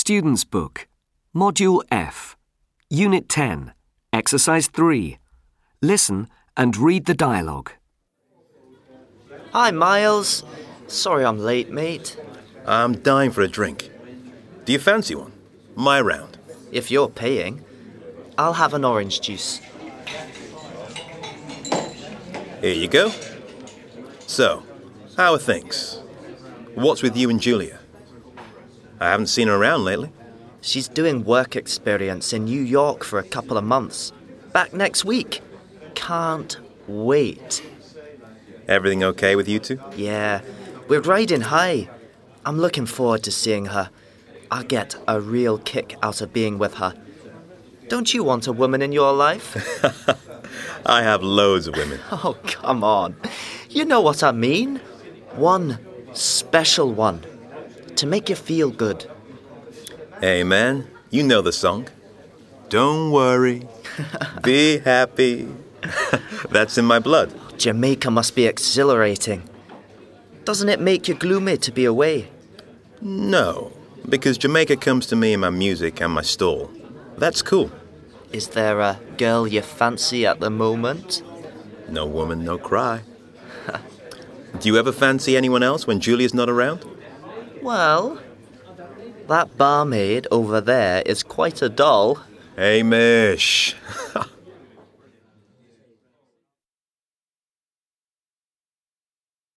Student's Book, Module F, Unit 10, Exercise 3. Listen and read the dialogue. Hi, Miles. Sorry I'm late, mate. I'm dying for a drink. Do you fancy one? My round. If you're paying, I'll have an orange juice. Here you go. So, how are things? What's with you and Julia? I haven't seen her around lately. She's doing work experience in New York for a couple of months. Back next week. Can't wait. Everything okay with you two? Yeah, we're riding high. I'm looking forward to seeing her. I'll get a real kick out of being with her. Don't you want a woman in your life? I have loads of women. Oh, come on. You know what I mean. One special one. To make you feel good. Hey, man, you know the song. Don't worry, be happy. That's in my blood. Jamaica must be exhilarating. Doesn't it make you gloomy to be away? No, because Jamaica comes to me in my music and my stall. That's cool. Is there a girl you fancy at the moment? No woman, no cry. Do you ever fancy anyone else when Julia's not around? Well, that barmaid over there is quite a doll. Hey, Mish.